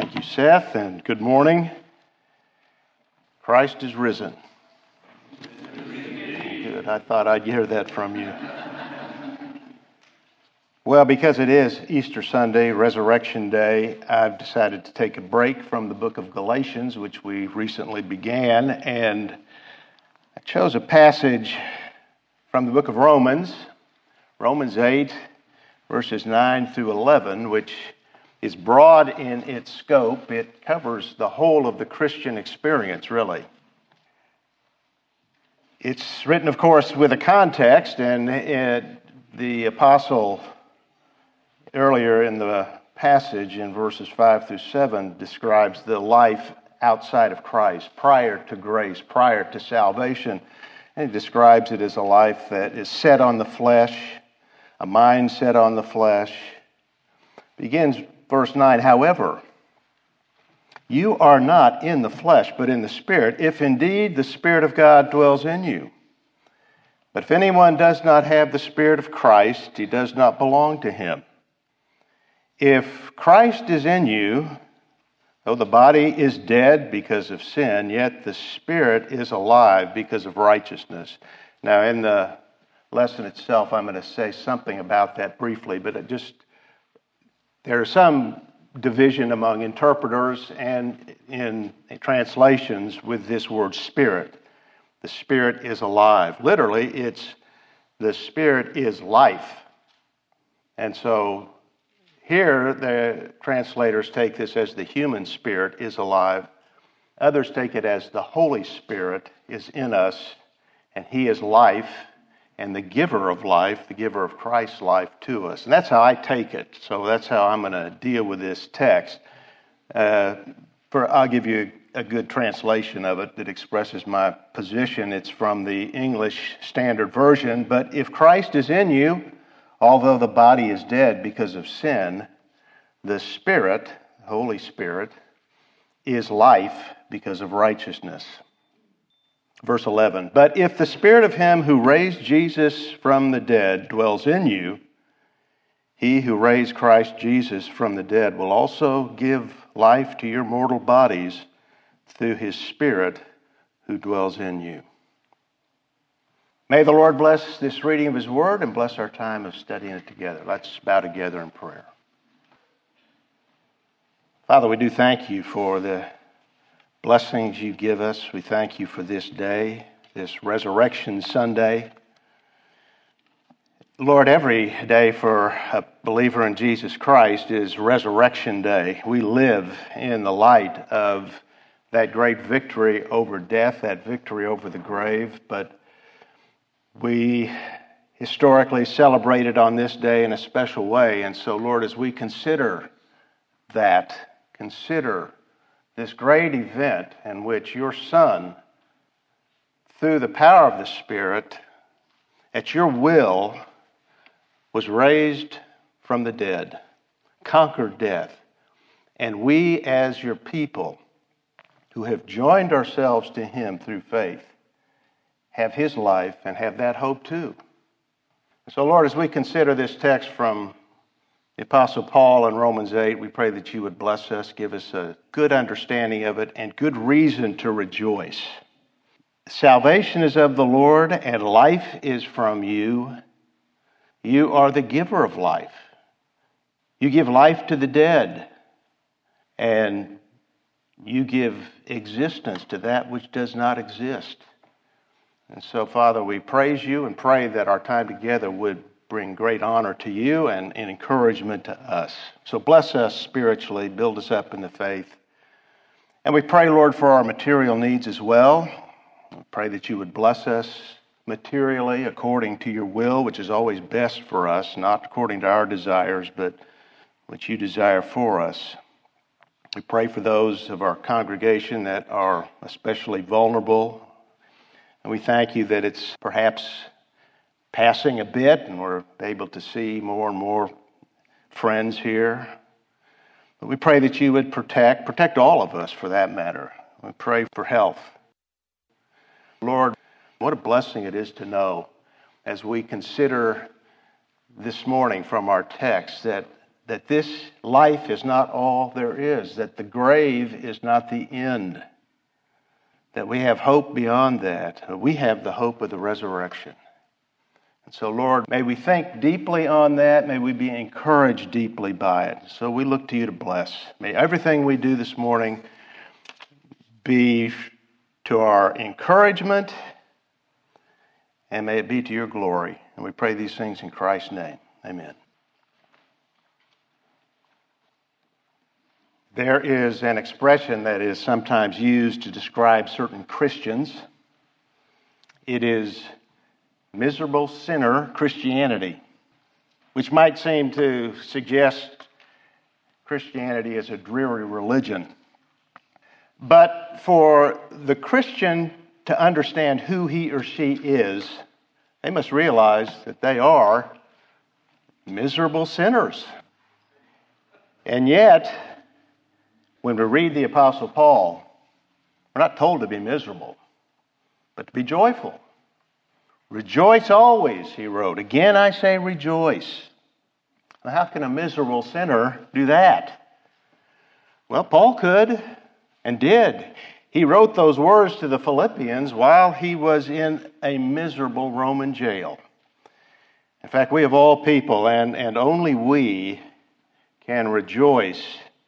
Thank you, Seth, and good morning. Christ is risen. Good. I thought I'd hear that from you. Well, because it is Easter Sunday, Resurrection Day, I've decided to take a break from the book of Galatians, which we recently began, and I chose a passage from the book of Romans 8, verses 9 through 11, which is broad in its scope. It covers the whole of the Christian experience, really. It's written, of course, with a context, and the apostle earlier in the passage in verses 5 through 7 describes the life outside of Christ, prior to grace, prior to salvation. And he describes it as a life that is set on the flesh, a mind set on the flesh. Begins verse 9, however, you are not in the flesh, but in the Spirit, if indeed the Spirit of God dwells in you. But if anyone does not have the Spirit of Christ, he does not belong to him. If Christ is in you, though the body is dead because of sin, yet the Spirit is alive because of righteousness. Now, in the lesson itself, I'm going to say something about that briefly, but there's some division among interpreters and in translations with this word Spirit. The Spirit is alive. Literally, it's the Spirit is life. And so here, the translators take this as the human spirit is alive. Others take it as the Holy Spirit is in us, and He is life, and the giver of life, the giver of Christ's life to us. And that's how I take it. So that's how I'm going to deal with this text. I'll give you a good translation of it that expresses my position. It's from the English Standard Version. But if Christ is in you, although the body is dead because of sin, the Spirit, the Holy Spirit, is life because of righteousness. Verse 11, but if the Spirit of Him who raised Jesus from the dead dwells in you, He who raised Christ Jesus from the dead will also give life to your mortal bodies through His Spirit who dwells in you. May the Lord bless this reading of His Word and bless our time of studying it together. Let's bow together in prayer. Father, we do thank You for the blessings You give us. We thank You for this day, this Resurrection Sunday. Lord, every day for a believer in Jesus Christ is Resurrection Day. We live in the light of that great victory over death, that victory over the grave, but we historically celebrated on this day in a special way. And so, Lord, as we consider this great event in which Your Son, through the power of the Spirit, at Your will, was raised from the dead, conquered death. And we, as Your people, who have joined ourselves to Him through faith, have His life and have that hope too. So, Lord, as we consider this text from the Apostle Paul in Romans 8, we pray that You would bless us, give us a good understanding of it, and good reason to rejoice. Salvation is of the Lord, and life is from You. You are the giver of life. You give life to the dead, and You give existence to that which does not exist. And so, Father, we praise You and pray that our time together would bring great honor to You and encouragement to us. So bless us spiritually, build us up in the faith. And we pray, Lord, for our material needs as well. We pray that You would bless us materially according to Your will, which is always best for us, not according to our desires, but what You desire for us. We pray for those of our congregation that are especially vulnerable. And we thank You that it's perhaps passing a bit and we're able to see more and more friends here. But we pray that You would protect all of us for that matter. We pray for health. Lord, what a blessing it is to know as we consider this morning from our text that that this life is not all there is, that the grave is not the end, that we have hope beyond that. We have the hope of the resurrection. And so, Lord, may we think deeply on that. May we be encouraged deeply by it. So we look to you to bless. May everything we do this morning be to our encouragement, and may it be to your glory. And we pray these things in Christ's name. Amen. There is an expression that is sometimes used to describe certain Christians. It is miserable sinner Christianity, which might seem to suggest Christianity is a dreary religion. But for the Christian to understand who he or she is, they must realize that they are miserable sinners. And yet, when we read the Apostle Paul, we're not told to be miserable, but to be joyful. Rejoice always, he wrote. Again, I say rejoice. Now, how can a miserable sinner do that? Well, Paul could and did. He wrote those words to the Philippians while he was in a miserable Roman jail. In fact, we of all people, and only we, can rejoice,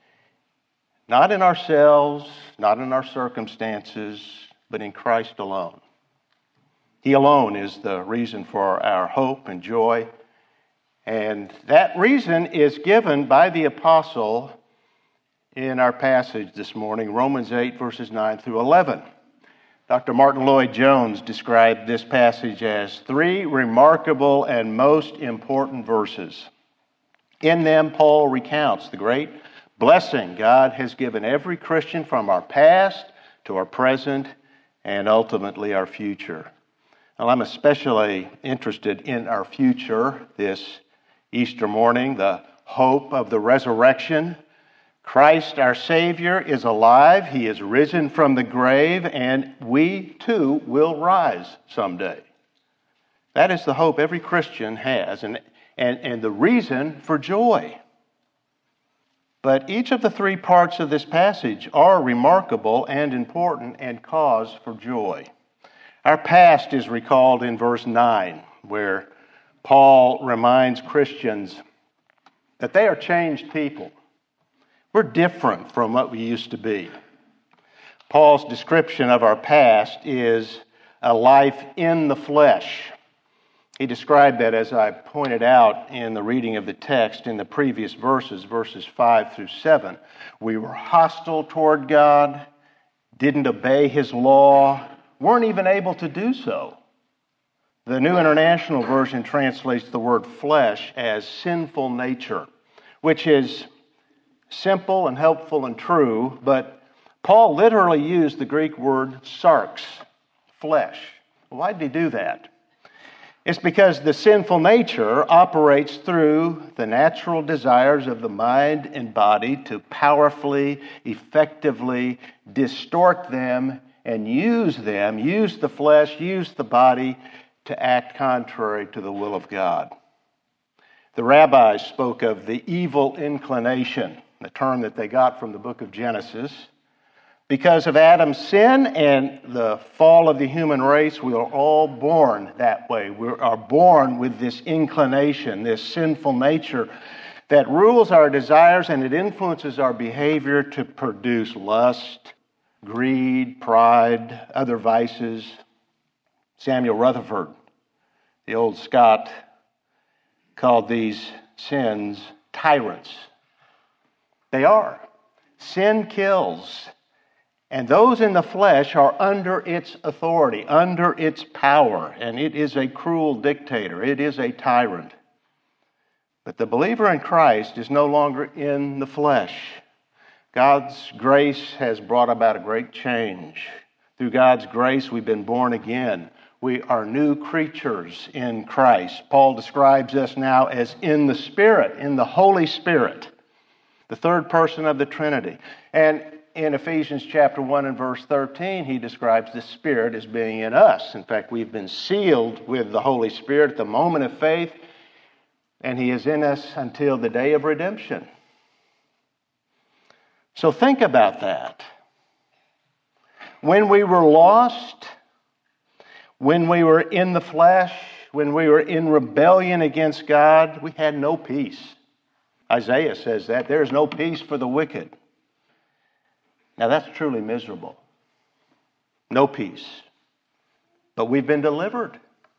not in ourselves, not in our circumstances, but in Christ alone. He alone is the reason for our hope and joy. And that reason is given by the apostle in our passage this morning, Romans 8, verses 9 through 11. Dr. Martin Lloyd-Jones described this passage as 3 remarkable and most important verses. In them, Paul recounts the great blessing God has given every Christian from our past to our present and ultimately our future. Well, I'm especially interested in our future this Easter morning, the hope of the resurrection. Christ, our Savior, is alive. He is risen from the grave, and we too will rise someday. That is the hope every Christian has, and the reason for joy. But each of the 3 parts of this passage are remarkable and important and cause for joy. Our past is recalled in verse 9, where Paul reminds Christians that they are changed people. We're different from what we used to be. Paul's description of our past is a life in the flesh. He described that, as I pointed out in the reading of the text in the previous verses 5 through 7. We were hostile toward God, didn't obey His law, weren't even able to do so. The New International Version translates the word flesh as sinful nature, which is simple and helpful and true, but Paul literally used the Greek word sarx, flesh. Why did he do that? It's because the sinful nature operates through the natural desires of the mind and body to powerfully, effectively distort them and use the flesh, use the body to act contrary to the will of God. The rabbis spoke of the evil inclination, the term that they got from the book of Genesis. Because of Adam's sin and the fall of the human race, we are all born that way. We are born with this inclination, this sinful nature that rules our desires, and it influences our behavior to produce lust, greed, pride, other vices. Samuel Rutherford, the old Scot, called these sins tyrants. They are. Sin kills. And those in the flesh are under its authority, under its power. And it is a cruel dictator. It is a tyrant. But the believer in Christ is no longer in the flesh. God's grace has brought about a great change. Through God's grace, we've been born again. We are new creatures in Christ. Paul describes us now as in the Spirit, in the Holy Spirit, the third person of the Trinity. And in Ephesians chapter 1 and verse 13, he describes the Spirit as being in us. In fact, we've been sealed with the Holy Spirit at the moment of faith. And He is in us until the day of redemption. So think about that. When we were lost, when we were in the flesh, when we were in rebellion against God, we had no peace. Isaiah says that. There is no peace for the wicked. Now that's truly miserable. No peace. But we've been delivered.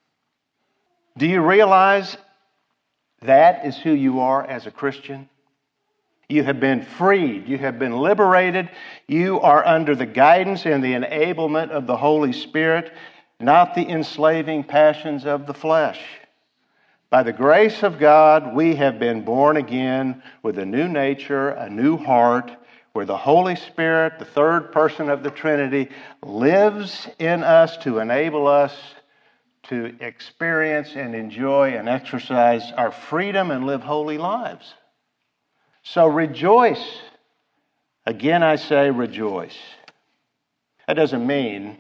Do you realize that is who you are as a Christian? You have been freed. You have been liberated. You are under the guidance and the enablement of the Holy Spirit, not the enslaving passions of the flesh. By the grace of God, we have been born again with a new nature, a new heart, where the Holy Spirit, the third person of the Trinity, lives in us to enable us to experience and enjoy and exercise our freedom and live holy lives. So rejoice. Again, I say rejoice. That doesn't mean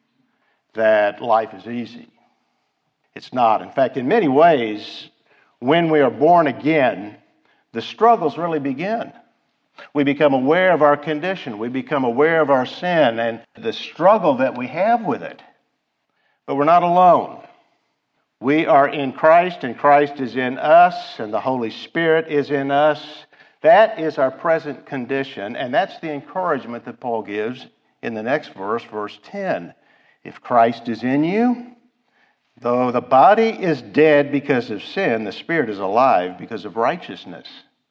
that life is easy. It's not. In fact, in many ways, when we are born again, the struggles really begin. We become aware of our condition. We become aware of our sin and the struggle that we have with it. But we're not alone. We are in Christ, and Christ is in us, and the Holy Spirit is in us. That is our present condition, and that's the encouragement that Paul gives in the next verse, verse 10. If Christ is in you, though the body is dead because of sin, the Spirit is alive because of righteousness.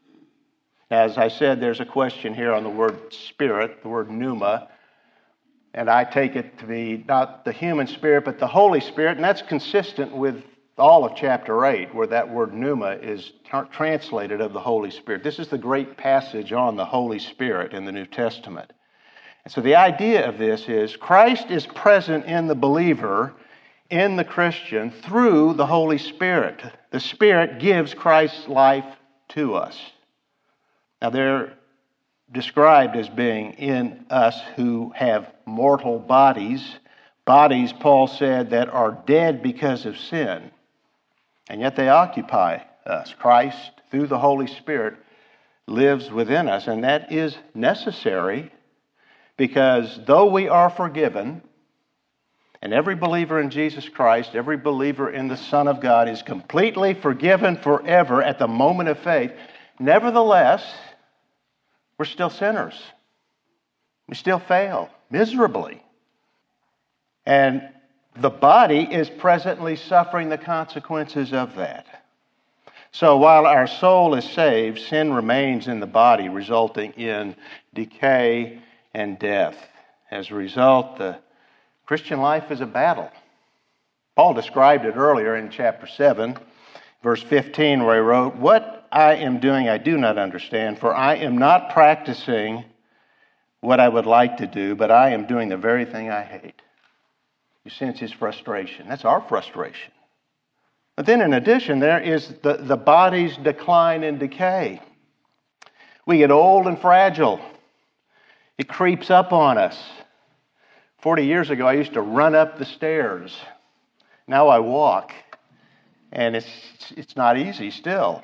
As I said, there's a question here on the word spirit, the word pneuma, and I take it to be not the human spirit, but the Holy Spirit, and that's consistent with all of chapter 8, where that word pneuma is translated of the Holy Spirit. This is the great passage on the Holy Spirit in the New Testament. And so the idea of this is Christ is present in the believer, in the Christian, through the Holy Spirit. The Spirit gives Christ's life to us. Now they're described as being in us who have mortal bodies. Bodies, Paul said, that are dead because of sin. And yet they occupy us. Christ, through the Holy Spirit, lives within us. And that is necessary because though we are forgiven, and every believer in Jesus Christ, every believer in the Son of God is completely forgiven forever at the moment of faith, nevertheless, we're still sinners. We still fail miserably. And the body is presently suffering the consequences of that. So while our soul is saved, sin remains in the body, resulting in decay and death. As a result, the Christian life is a battle. Paul described it earlier in chapter 7, verse 15, where he wrote, "What I am doing I do not understand, for I am not practicing what I would like to do, but I am doing the very thing I hate." You sense his frustration. That's our frustration. But then in addition, there is the body's decline and decay. We get old and fragile. It creeps up on us. 40 years ago, I used to run up the stairs. Now I walk. And it's not easy still.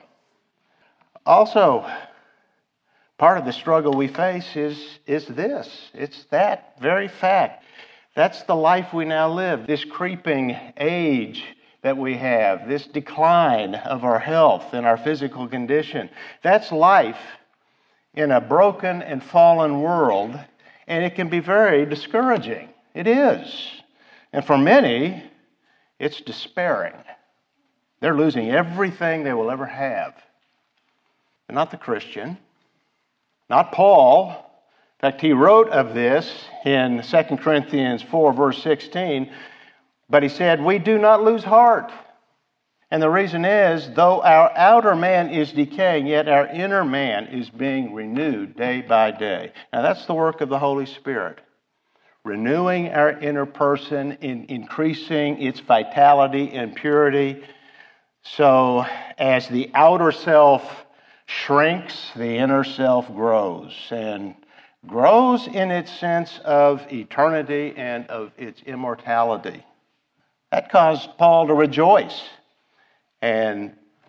Also, part of the struggle we face is this. It's that very fact. That's the life we now live. This creeping age that we have. This decline of our health and our physical condition. That's life in a broken and fallen world. And it can be very discouraging. It is. And for many, it's despairing. They're losing everything they will ever have. But not the Christian. Not Paul. In fact, he wrote of this in 2 Corinthians 4, verse 16. But he said, "We do not lose heart." And the reason is, though our outer man is decaying, yet our inner man is being renewed day by day. Now that's the work of the Holy Spirit. Renewing our inner person, increasing its vitality and purity. So as the outer self shrinks, the inner self grows. And grows in its sense of eternity and of its immortality. That caused Paul to rejoice. And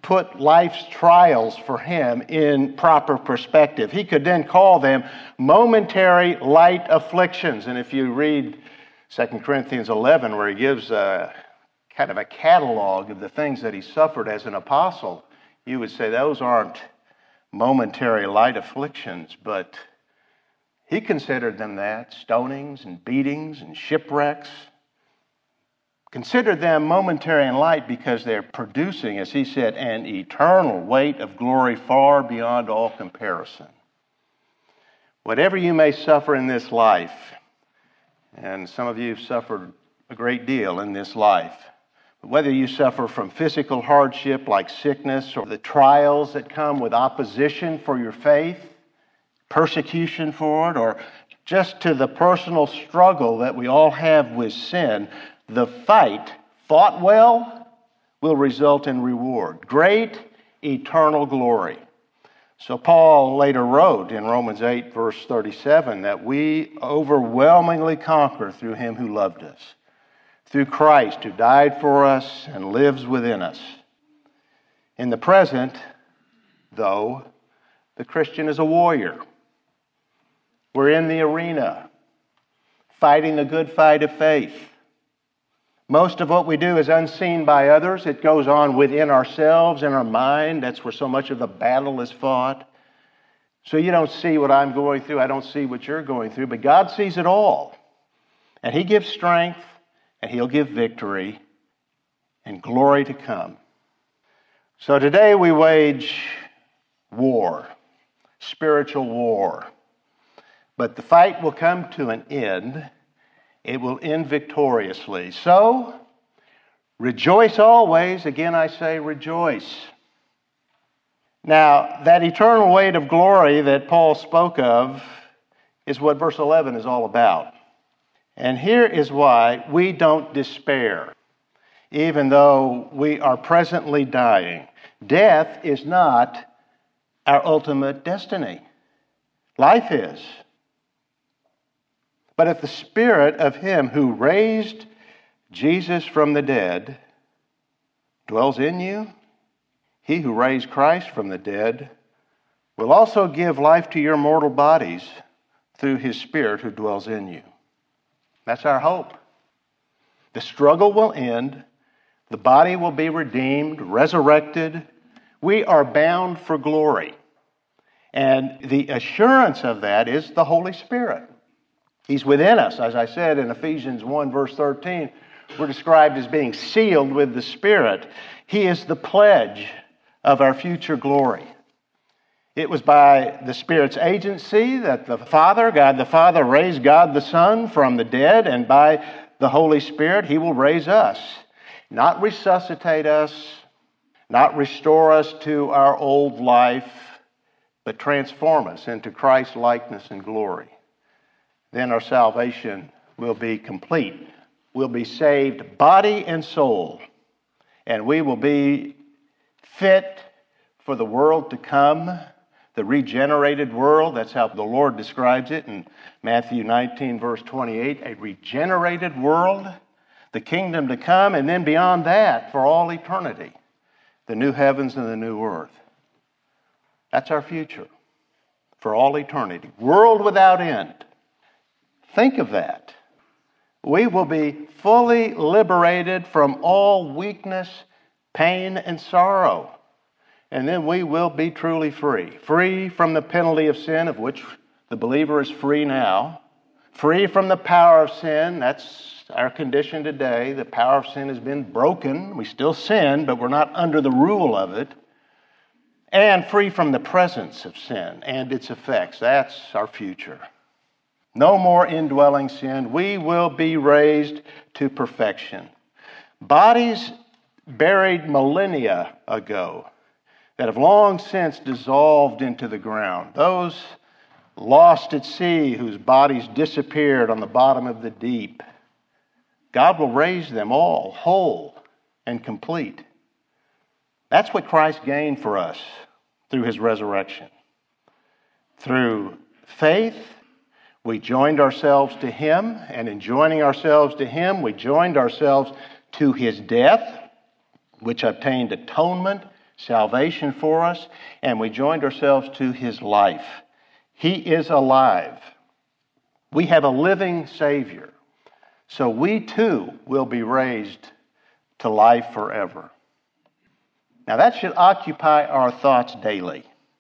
put life's trials for him in proper perspective. He could then call them momentary light afflictions. And if you read 2 Corinthians 11, where he gives kind of a catalog of the things that he suffered as an apostle, you would say those aren't momentary light afflictions, but he considered them that, stonings and beatings and shipwrecks. Consider them momentary and light because they're producing, as he said, an eternal weight of glory far beyond all comparison. Whatever you may suffer in this life, and some of you have suffered a great deal in this life, whether you suffer from physical hardship like sickness or the trials that come with opposition for your faith, persecution for it, or just to the personal struggle that we all have with sin, the fight, fought well, will result in reward. Great eternal glory. So Paul later wrote in Romans 8, verse 37, that we overwhelmingly conquer through him who loved us, through Christ who died for us and lives within us. In the present, though, the Christian is a warrior. We're in the arena, fighting the good fight of faith. Most of what we do is unseen by others. It goes on within ourselves, in our mind. That's where so much of the battle is fought. So you don't see what I'm going through. I don't see what you're going through. But God sees it all. And he gives strength, and he'll give victory and glory to come. So today we wage war, spiritual war. But the fight will come to an end. It will end victoriously. So, rejoice always. Again, I say rejoice. Now, that eternal weight of glory that Paul spoke of is what verse 11 is all about. And here is why we don't despair, even though we are presently dying. Death is not our ultimate destiny. Life is. But if the Spirit of him who raised Jesus from the dead dwells in you, he who raised Christ from the dead will also give life to your mortal bodies through his Spirit who dwells in you. That's our hope. The struggle will end. The body will be redeemed, resurrected. We are bound for glory. And the assurance of that is the Holy Spirit. He's within us. As I said in Ephesians 1, verse 13, we're described as being sealed with the Spirit. He is the pledge of our future glory. It was by the Spirit's agency that God the Father raised God the Son from the dead, and by the Holy Spirit, he will raise us. Not resuscitate us, not restore us to our old life, but transform us into Christ's likeness and glory. Then our salvation will be complete. We'll be saved body and soul. And we will be fit for the world to come, the regenerated world. That's how the Lord describes it in Matthew 19, verse 28. A regenerated world, the kingdom to come, and then beyond that, for all eternity, the new heavens and the new earth. That's our future for all eternity. World without end. Think of that. We will be fully liberated from all weakness, pain, and sorrow. And then we will be truly free. Free from the penalty of sin, of which the believer is free now. Free from the power of sin. That's our condition today. The power of sin has been broken. We still sin, but we're not under the rule of it. And free from the presence of sin and its effects. That's our future. No more indwelling sin. We will be raised to perfection. Bodies buried millennia ago that have long since dissolved into the ground. Those lost at sea whose bodies disappeared on the bottom of the deep. God will raise them all whole and complete. That's what Christ gained for us through his resurrection. Through faith, we joined ourselves to him, and in joining ourselves to him, we joined ourselves to his death, which obtained atonement, salvation for us, and we joined ourselves to his life. He is alive. We have a living Savior. So we too will be raised to life forever. Now that should occupy our thoughts daily.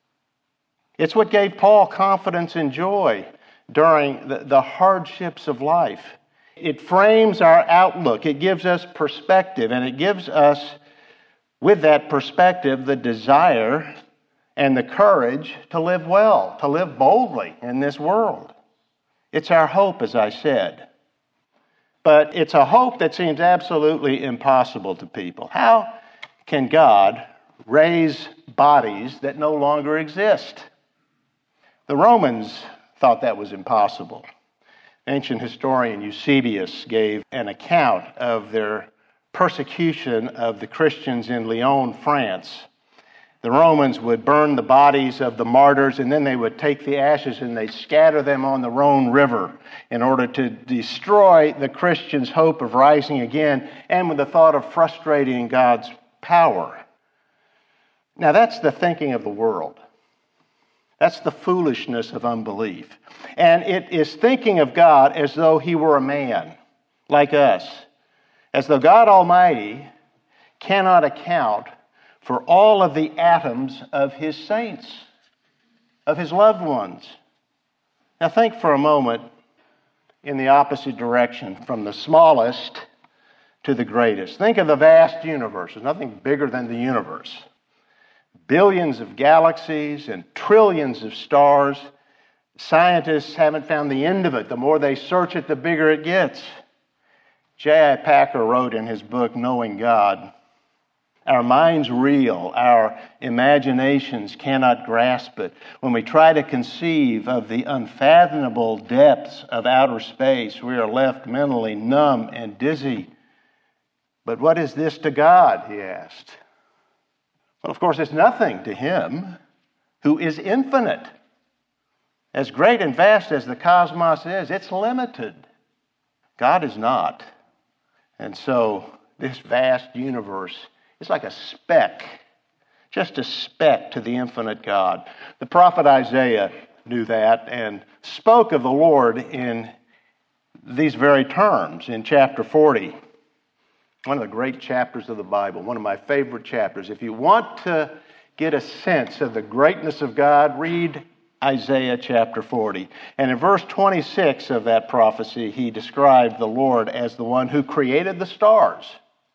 It's what gave Paul confidence and joy during the hardships of life. It frames our outlook. It gives us perspective, and it gives us, with that perspective, the desire and the courage to live well, to live boldly in this world. It's our hope, as I said. But it's a hope that seems absolutely impossible to people. How can God raise bodies that no longer exist? The Romans thought that was impossible. Ancient historian Eusebius gave an account of their persecution of the Christians in Lyon, France. The Romans would burn the bodies of the martyrs, and then they would take the ashes and they'd scatter them on the Rhone River in order to destroy the Christians' hope of rising again, and with the thought of frustrating God's power. Now that's the thinking of the world. That's the foolishness of unbelief. And it is thinking of God as though he were a man like us, as though God Almighty cannot account for all of the atoms of his saints, of his loved ones. Now think for a moment in the opposite direction, from the smallest to the greatest. Think of the vast universe. There's nothing bigger than the universe. Billions of galaxies and trillions of stars. Scientists haven't found the end of it. The more they search it, the bigger it gets. J.I. Packer wrote in his book, Knowing God, our minds reel, our imaginations cannot grasp it. When we try to conceive of the unfathomable depths of outer space, we are left mentally numb and dizzy. But what is this to God, he asked. Well, of course, it's nothing to him who is infinite. As great and vast as the cosmos is, it's limited. God is not. And so this vast universe is like a speck, just a speck to the infinite God. The prophet Isaiah knew that and spoke of the Lord in these very terms in chapter 40. One of the great chapters of the Bible, one of my favorite chapters. If you want to get a sense of the greatness of God, read Isaiah chapter 40. And in verse 26 of that prophecy, he described the Lord as the one who created the stars.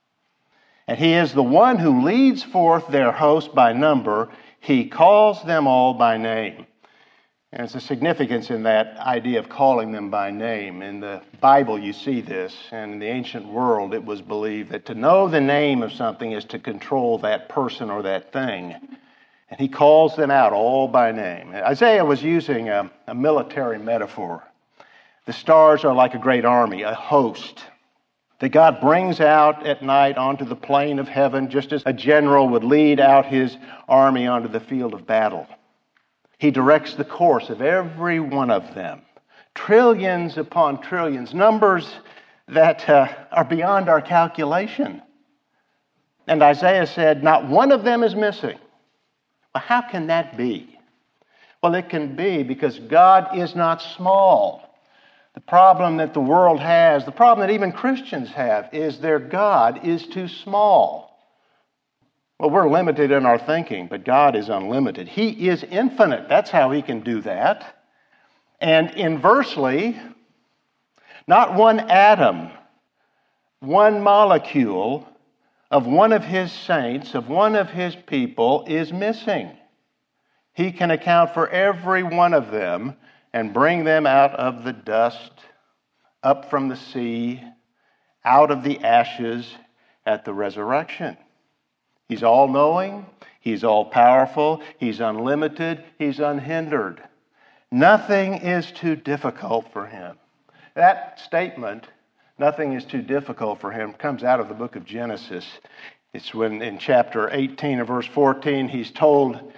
And he is the one who leads forth their host by number. He calls them all by name. And there's a significance in that idea of calling them by name. In the Bible, you see this. And in the ancient world, it was believed that to know the name of something is to control that person or that thing. And he calls them out all by name. Isaiah was using a military metaphor. The stars are like a great army, a host, that God brings out at night onto the plain of heaven, just as a general would lead out his army onto the field of battle. He directs the course of every one of them. Trillions upon trillions, numbers that are beyond our calculation. And Isaiah said, not one of them is missing. Well, how can that be? Well, it can be because God is not small. The problem that the world has, the problem that even Christians have, is their God is too small. Well, we're limited in our thinking, but God is unlimited. He is infinite. That's how he can do that. And inversely, not one atom, one molecule of one of his saints, of one of his people, is missing. He can account for every one of them and bring them out of the dust, up from the sea, out of the ashes at the resurrection. He's all-knowing, he's all-powerful, he's unlimited, he's unhindered. Nothing is too difficult for him. That statement, nothing is too difficult for him, comes out of the book of Genesis. It's when in chapter 18 of verse 14, he's told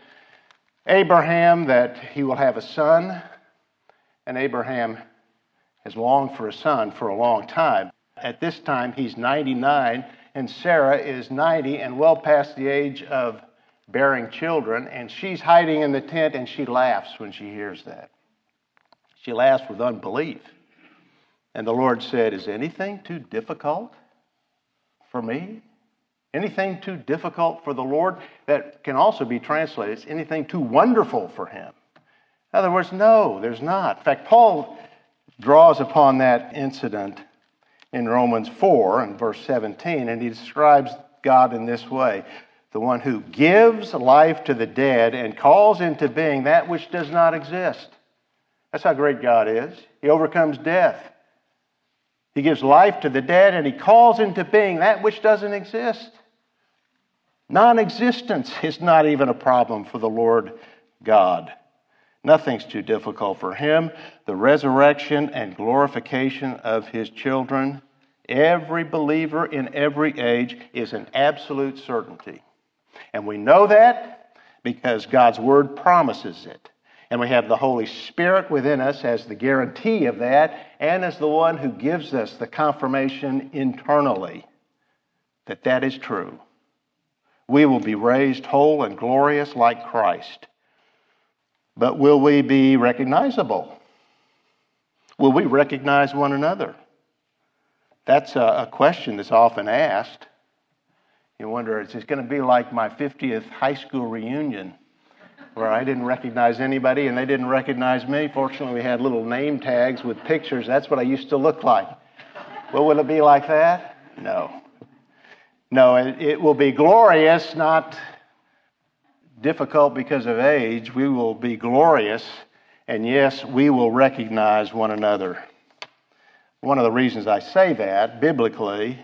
Abraham that he will have a son, and Abraham has longed for a son for a long time. At this time, he's 99, and Sarah is 90 and well past the age of bearing children, and she's hiding in the tent, and she laughs when she hears that. She laughs with unbelief. And the Lord said, is anything too difficult for me? Anything too difficult for the Lord? That can also be translated, is anything too wonderful for him? In other words, no, there's not. In fact, Paul draws upon that incident in Romans 4 and verse 17, and he describes God in this way: the one who gives life to the dead and calls into being that which does not exist. That's how great God is. He overcomes death. He gives life to the dead and he calls into being that which doesn't exist. Non-existence is not even a problem for the Lord God. Nothing's too difficult for him. The resurrection and glorification of his children, every believer in every age, is an absolute certainty. And we know that because God's Word promises it. And we have the Holy Spirit within us as the guarantee of that, and as the one who gives us the confirmation internally that that is true. We will be raised whole and glorious like Christ. But will we be recognizable? Will we recognize one another? That's a question that's often asked. You wonder, is it going to be like my 50th high school reunion where I didn't recognize anybody and they didn't recognize me? Fortunately, we had little name tags with pictures. That's what I used to look like. Well, will it be like that? No. No, it will be glorious, not difficult because of age. We will be glorious, and yes, we will recognize one another. One of the reasons I say that, biblically,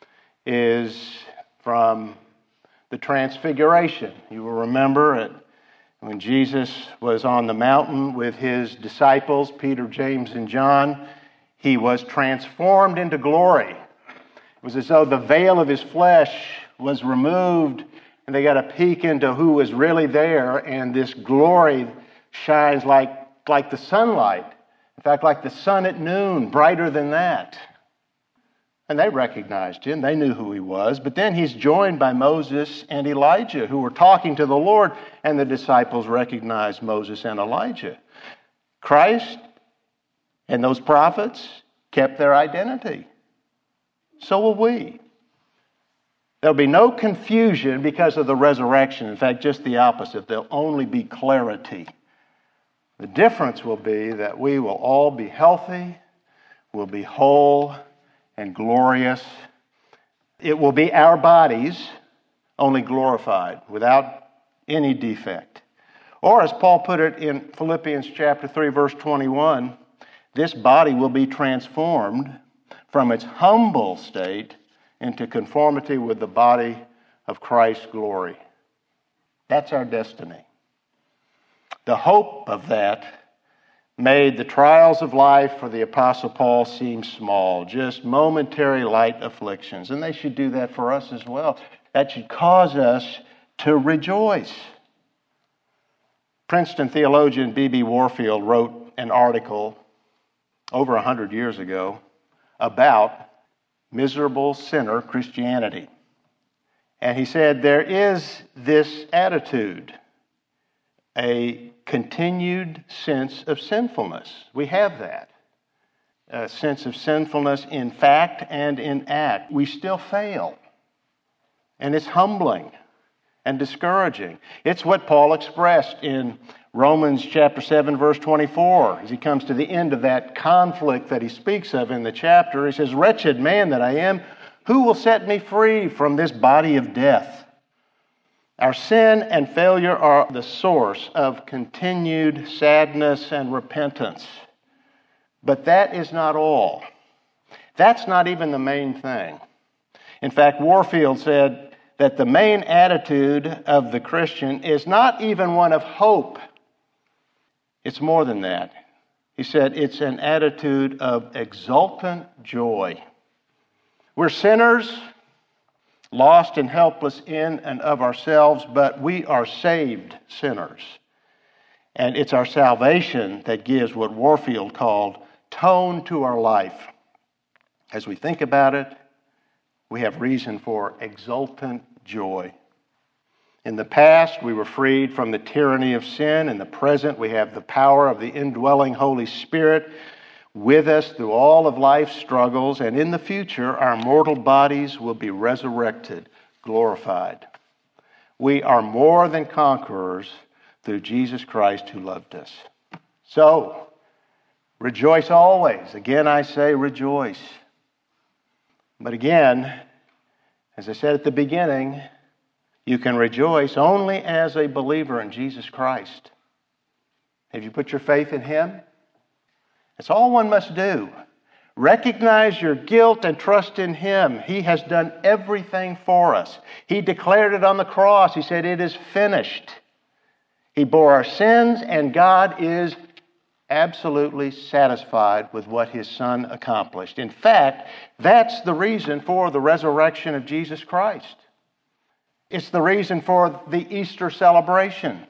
is from the Transfiguration. You will remember it when Jesus was on the mountain with his disciples, Peter, James, and John. He was transformed into glory. It was as though the veil of his flesh was removed, and they got a peek into who was really there, and this glory shines like the sunlight. In fact, like the sun at noon, brighter than that. And they recognized him. They knew who he was. But then he's joined by Moses and Elijah, who were talking to the Lord, and the disciples recognized Moses and Elijah. Christ and those prophets kept their identity. So will we. There'll be no confusion because of the resurrection. In fact, just the opposite. There'll only be clarity. The difference will be that we will all be healthy, we'll be whole and glorious. It will be our bodies, only glorified, without any defect. Or as Paul put it in Philippians chapter 3, verse 21, this body will be transformed from its humble state into conformity with the body of Christ's glory. That's our destiny. The hope of that made the trials of life for the Apostle Paul seem small, just momentary light afflictions. And they should do that for us as well. That should cause us to rejoice. Princeton theologian B.B. Warfield wrote an article over 100 years ago about miserable sinner Christianity. And he said, there is this attitude, a continued sense of sinfulness. We have that. A sense of sinfulness in fact and in act. We still fail. And it's humbling and discouraging. It's what Paul expressed in Romans chapter 7, verse 24. As he comes to the end of that conflict that he speaks of in the chapter, he says, wretched man that I am, who will set me free from this body of death? Our sin and failure are the source of continued sadness and repentance. But that is not all. That's not even the main thing. In fact, Warfield said that the main attitude of the Christian is not even one of hope. It's more than that. He said it's an attitude of exultant joy. We're sinners, lost and helpless in and of ourselves, but we are saved sinners. And it's our salvation that gives what Warfield called tone to our life. As we think about it, we have reason for exultant joy. In the past, we were freed from the tyranny of sin. In the present, we have the power of the indwelling Holy Spirit with us through all of life's struggles. And in the future, our mortal bodies will be resurrected, glorified. We are more than conquerors through Jesus Christ who loved us. So, rejoice always. Again, I say rejoice. But again, as I said at the beginning, you can rejoice only as a believer in Jesus Christ. Have you put your faith in Him? That's all one must do. Recognize your guilt and trust in Him. He has done everything for us. He declared it on the cross. He said, "It is finished." He bore our sins, and God is absolutely satisfied with what His Son accomplished. In fact, that's the reason for the resurrection of Jesus Christ. It's the reason for the Easter celebration.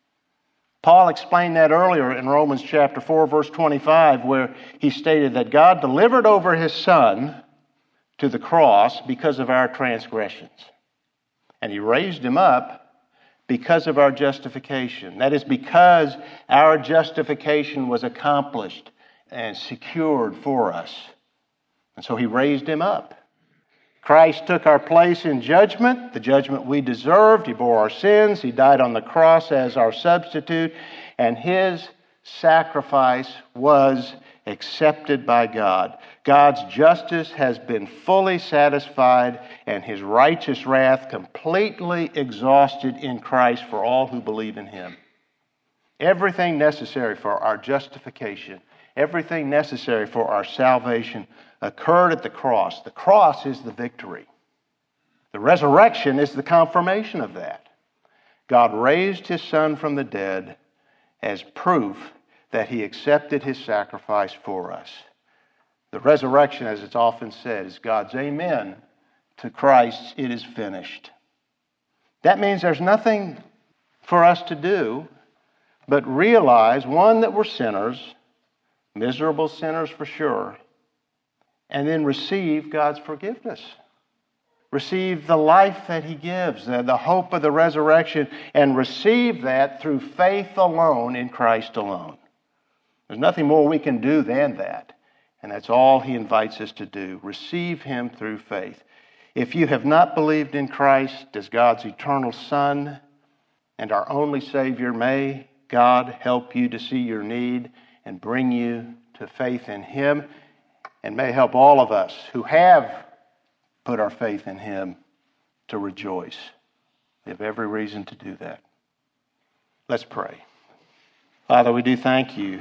Paul explained that earlier in Romans chapter 4, verse 25, where he stated that God delivered over His Son to the cross because of our transgressions. And He raised Him up because of our justification. That is because our justification was accomplished and secured for us. And so He raised Him up. Christ took our place in judgment, the judgment we deserved. He bore our sins. He died on the cross as our substitute. And His sacrifice was accepted by God. God's justice has been fully satisfied and His righteous wrath completely exhausted in Christ for all who believe in Him. Everything necessary for our justification, everything necessary for our salvation occurred at the cross. The cross is the victory. The resurrection is the confirmation of that. God raised His Son from the dead as proof that He accepted His sacrifice for us. The resurrection, as it's often said, is God's amen to Christ's "it is finished." That means there's nothing for us to do but realize, one, that we're sinners, miserable sinners for sure, and then receive God's forgiveness. Receive the life that He gives, the hope of the resurrection, and receive that through faith alone in Christ alone. There's nothing more we can do than that. And that's all He invites us to do. Receive Him through faith. If you have not believed in Christ as God's eternal Son and our only Savior, may God help you to see your need and bring you to faith in Him, and may help all of us who have put our faith in Him to rejoice. We have every reason to do that. Let's pray. Father, we do thank You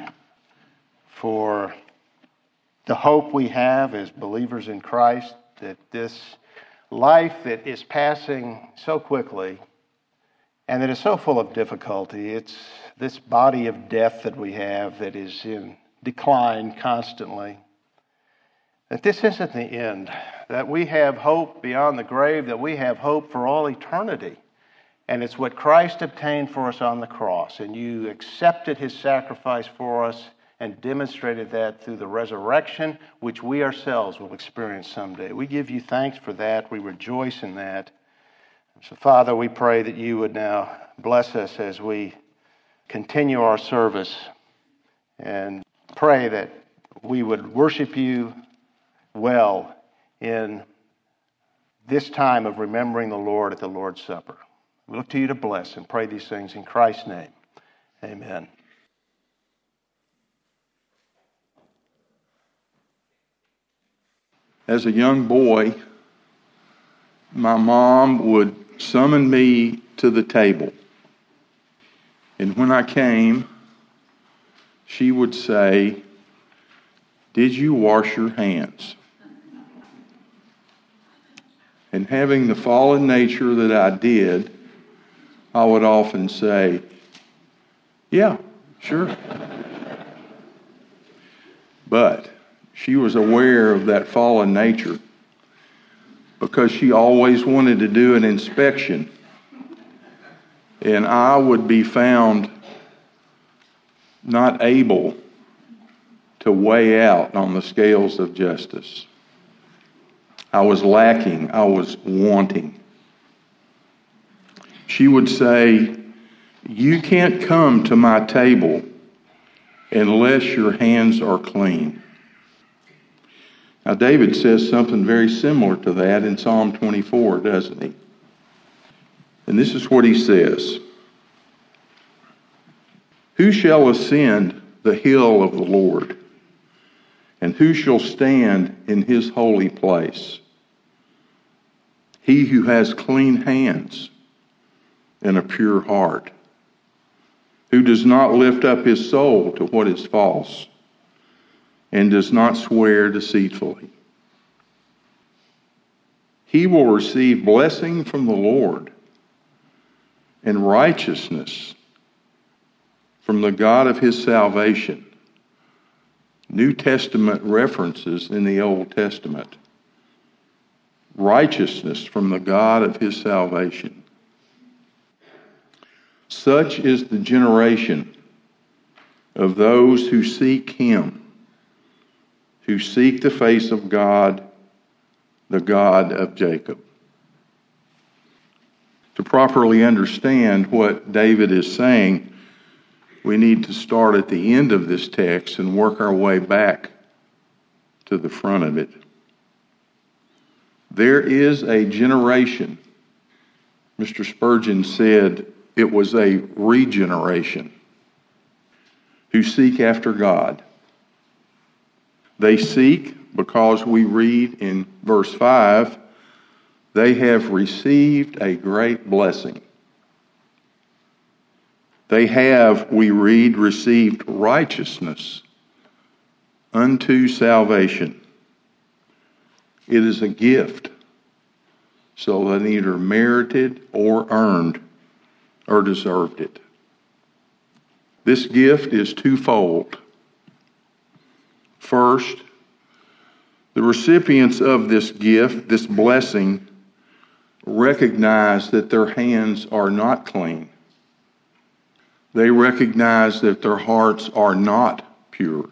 for the hope we have as believers in Christ, that this life that is passing so quickly and that is so full of difficulty, it's this body of death that we have that is in decline constantly, that this isn't the end, that we have hope beyond the grave, that we have hope for all eternity. And it's what Christ obtained for us on the cross. And You accepted His sacrifice for us and demonstrated that through the resurrection, which we ourselves will experience someday. We give You thanks for that. We rejoice in that. So, Father, we pray that You would now bless us as we continue our service, and pray that we would worship You well in this time of remembering the Lord at the Lord's Supper. We look to You to bless and pray these things in Christ's name. Amen. As a young boy, my mom would summon me to the table. And when I came, she would say, "Did you wash your hands?" And having the fallen nature that I did, I would often say, "Yeah, sure." But she was aware of that fallen nature because she always wanted to do an inspection. And I would be found not able to weigh out on the scales of justice. I was lacking. I was wanting. she would say, "You can't come to my table unless your hands are clean." Now, David says something very similar to that in Psalm 24, doesn't he? And this is what he says: "Who shall ascend the hill of the Lord? And who shall stand in his holy place? He who has clean hands and a pure heart, who does not lift up his soul to what is false, and does not swear deceitfully. He will receive blessing from the Lord and righteousness from the God of his salvation." New Testament references in the Old Testament. Righteousness from the God of his salvation. Such is the generation of those who seek him, who seek the face of God, the God of Jacob. To properly understand what David is saying, we need to start at the end of this text and work our way back to the front of it. There is a generation. Mr. Spurgeon said it was a regeneration, who seek after God. They seek because we read in verse 5, they have received a great blessing. They have, we read, received righteousness unto salvation. It is a gift, so they neither merited or earned or deserved it. This gift is twofold. First, the recipients of this gift, this blessing, recognize that their hands are not clean. They recognize that their hearts are not pure.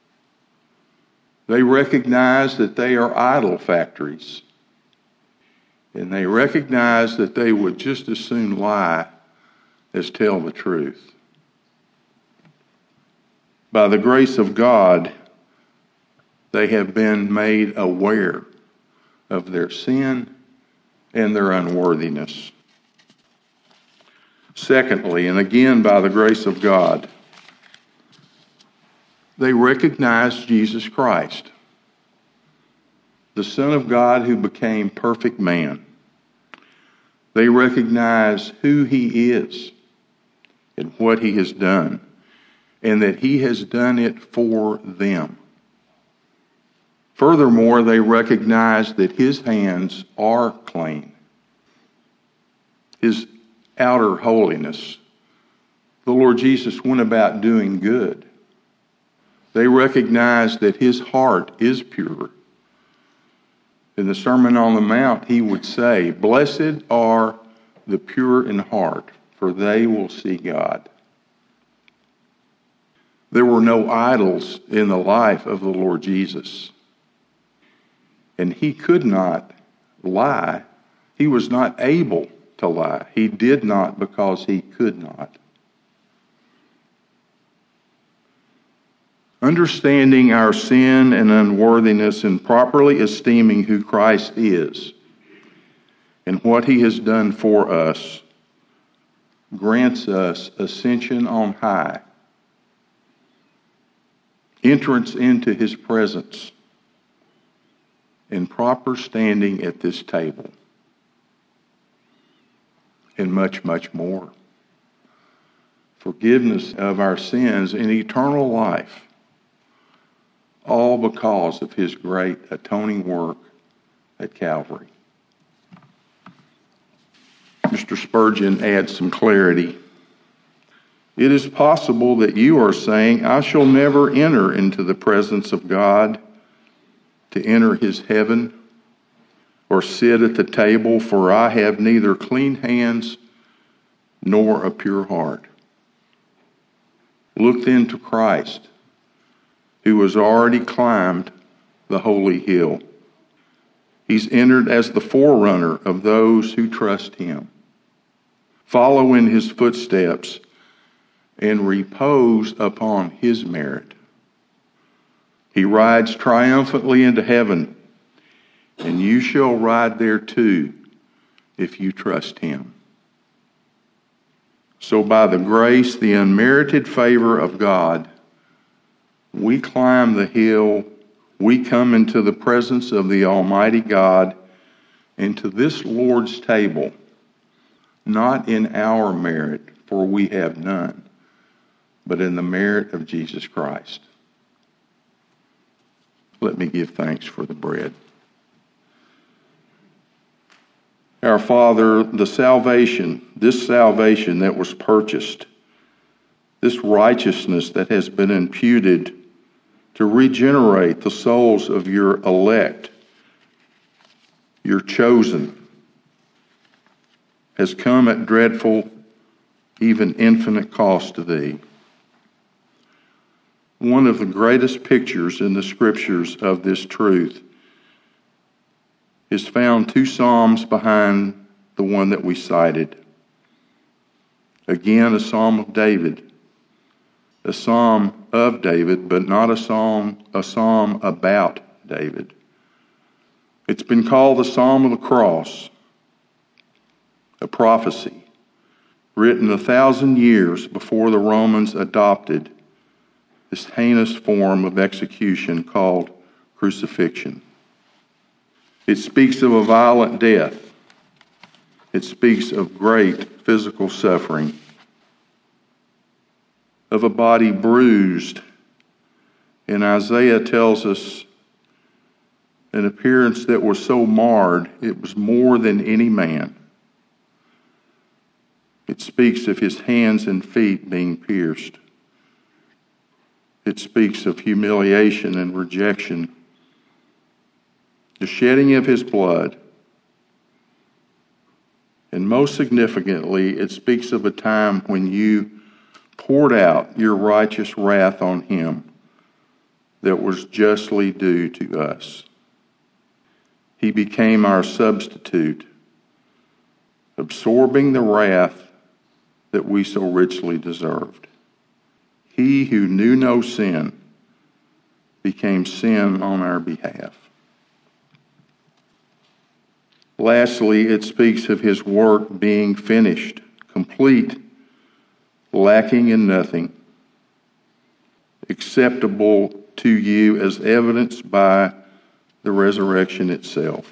They recognize that they are idol factories. And they recognize that they would just as soon lie as tell the truth. By the grace of God, they have been made aware of their sin and their unworthiness. Secondly, and again by the grace of God, they recognize Jesus Christ, the Son of God who became perfect man. They recognize who he is and what he has done, and that he has done it for them. Furthermore, they recognize that his hands are clean. His outer holiness. The Lord Jesus went about doing good. They recognize that his heart is pure. In the Sermon on the Mount, he would say, "Blessed are the pure in heart, for they will see God." There were no idols in the life of the Lord Jesus. And he could not lie. He was not able to lie. He did not because he could not. Understanding our sin and unworthiness and properly esteeming who Christ is and what he has done for us grants us ascension on high, entrance into his presence, and proper standing at this table, and much, much more. Forgiveness of our sins and eternal life, all because of his great atoning work at Calvary. Mr. Spurgeon adds some clarity. It is possible that you are saying, "I shall never enter into the presence of God, to enter his heaven, or sit at the table, for I have neither clean hands nor a pure heart." Look then to Christ, who has already climbed the holy hill. He's entered as the forerunner of those who trust him. follow in his footsteps, and repose upon his merit. He rides triumphantly into heaven, and you shall ride there too if you trust him. So by the grace, the unmerited favor of God, we climb the hill, we come into the presence of the Almighty God, and to this Lord's table, not in our merit, for we have none, but in the merit of Jesus Christ. Let me give thanks for the bread. Our Father, this salvation that was purchased, this righteousness that has been imputed to regenerate the souls of your elect, your chosen, has come at dreadful, even infinite cost to thee. One of the greatest pictures in the Scriptures of this truth is found 2 Psalms behind the one that we cited. Again, a Psalm of David. A Psalm of David, but not a psalm about David. It's been called the Psalm of the Cross, a prophecy written 1,000 years before the Romans adopted this heinous form of execution called crucifixion. It speaks of a violent death. It speaks of great physical suffering, of a body bruised. And Isaiah tells us an appearance that was so marred, it was more than any man. It speaks of his hands and feet being pierced. It speaks of humiliation and rejection, the shedding of his blood. And most significantly, it speaks of a time when you poured out your righteous wrath on him that was justly due to us. He became our substitute, absorbing the wrath that we so richly deserved. He who knew no sin became sin on our behalf. Lastly, it speaks of his work being finished, complete, lacking in nothing, acceptable to you as evidenced by the resurrection itself.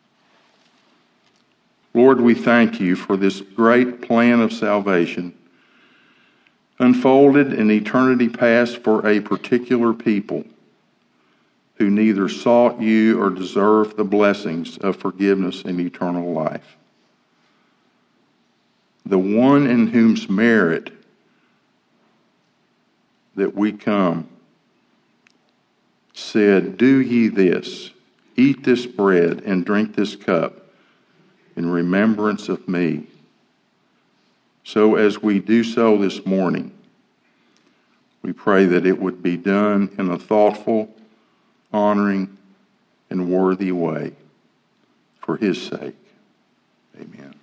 Lord, we thank you for this great plan of salvation unfolded in eternity past for a particular people who neither sought you or deserved the blessings of forgiveness and eternal life. The one in whose merit that we come said, "Do ye this, eat this bread and drink this cup in remembrance of me." So as we do so this morning, we pray that it would be done in a thoughtful, honoring, and worthy way for his sake. Amen.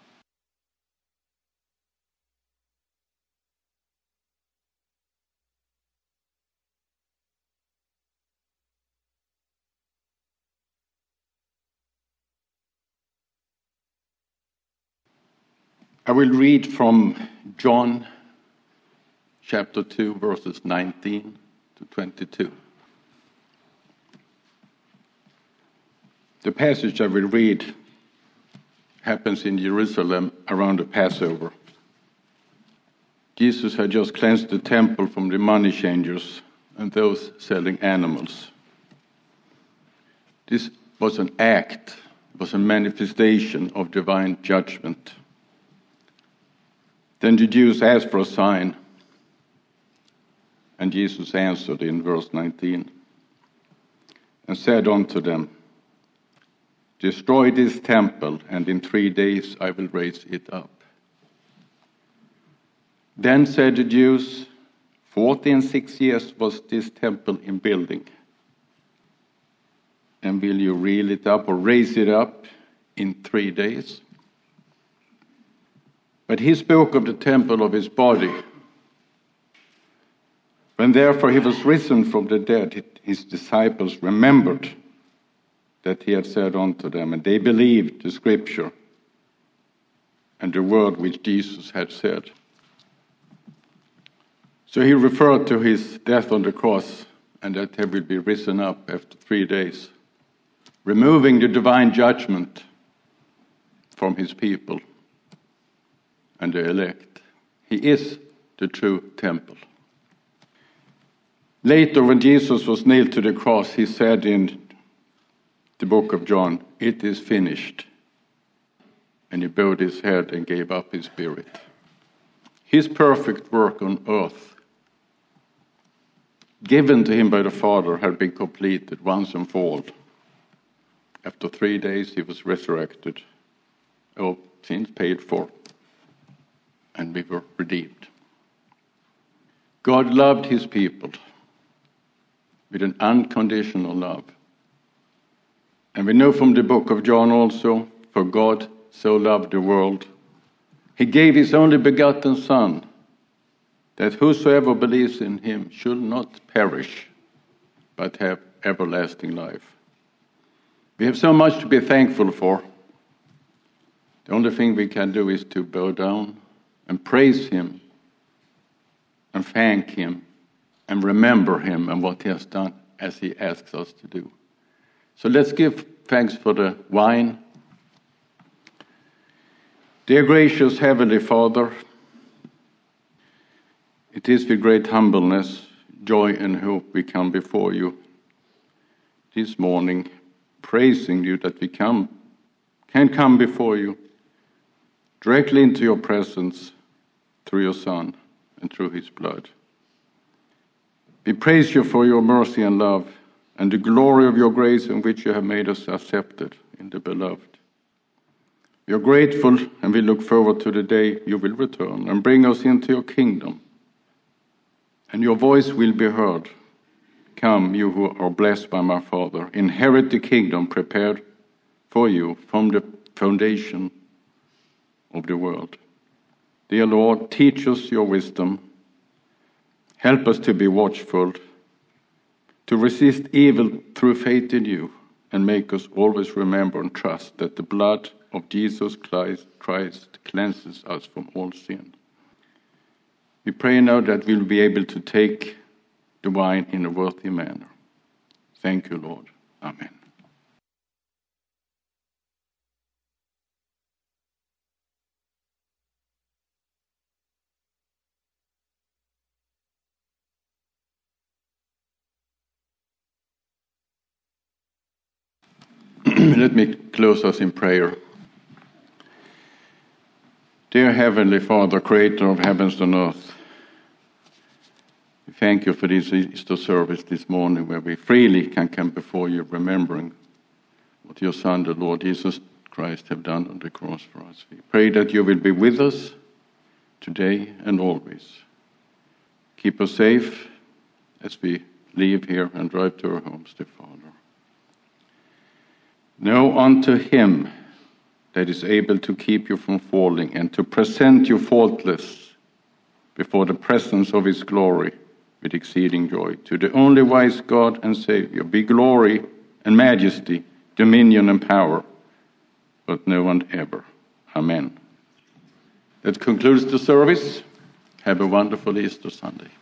I will read from John chapter 2, verses 19 to 22. The passage I will read happens in Jerusalem around the Passover. Jesus had just cleansed the temple from the money changers and those selling animals. This was an act, was a manifestation of divine judgment. Then the Jews asked for a sign, and Jesus answered in verse 19, and said unto them, "Destroy this temple, and in 3 days I will raise it up." Then said the Jews, 40 and 6 years was this temple in building, and will you raise it up in 3 days? But he spoke of the temple of his body. When therefore he was risen from the dead, his disciples remembered that he had said unto them, and they believed the scripture and the word which Jesus had said. So he referred to his death on the cross and that he will be risen up after 3 days, removing the divine judgment from his people and the elect. He is the true temple. Later, when Jesus was nailed to the cross, he said in the book of John, "It is finished." And he bowed his head and gave up his spirit. His perfect work on earth, given to him by the Father, had been completed once and for all. After 3 days, he was resurrected. All sins paid for, and we were redeemed. God loved his people with an unconditional love. And we know from the book of John also, for God so loved the world, he gave his only begotten Son, that whosoever believes in him should not perish, but have everlasting life. We have so much to be thankful for. The only thing we can do is to bow down and praise him and thank him and remember him and what he has done as he asks us to do. So let's give thanks for the wine. Dear gracious Heavenly Father, it is with great humbleness, joy and hope we come before you this morning, praising you that we can come before you directly into your presence through your Son and through his blood. We praise you for your mercy and love and the glory of your grace in which you have made us accepted in the beloved. We are grateful and we look forward to the day you will return and bring us into your kingdom. And your voice will be heard. Come, you who are blessed by my Father, inherit the kingdom prepared for you from the foundation of the world. Dear Lord, teach us your wisdom. Help us to be watchful, to resist evil through faith in you, and make us always remember and trust that the blood of Jesus Christ cleanses us from all sin. We pray now that we'll be able to take the wine in a worthy manner. Thank you, Lord. Amen. Let me close us in prayer. Dear Heavenly Father, Creator of heavens and earth, we thank you for this Easter service this morning where we freely can come before you remembering what your Son, the Lord Jesus Christ, have done on the cross for us. We pray that you will be with us today and always. Keep us safe as we leave here and drive to our homes, dear Father. Now unto him that is able to keep you from falling and to present you faultless before the presence of his glory with exceeding joy. To the only wise God and Savior be glory and majesty, dominion and power, but now and ever. Amen. That concludes the service. Have a wonderful Easter Sunday.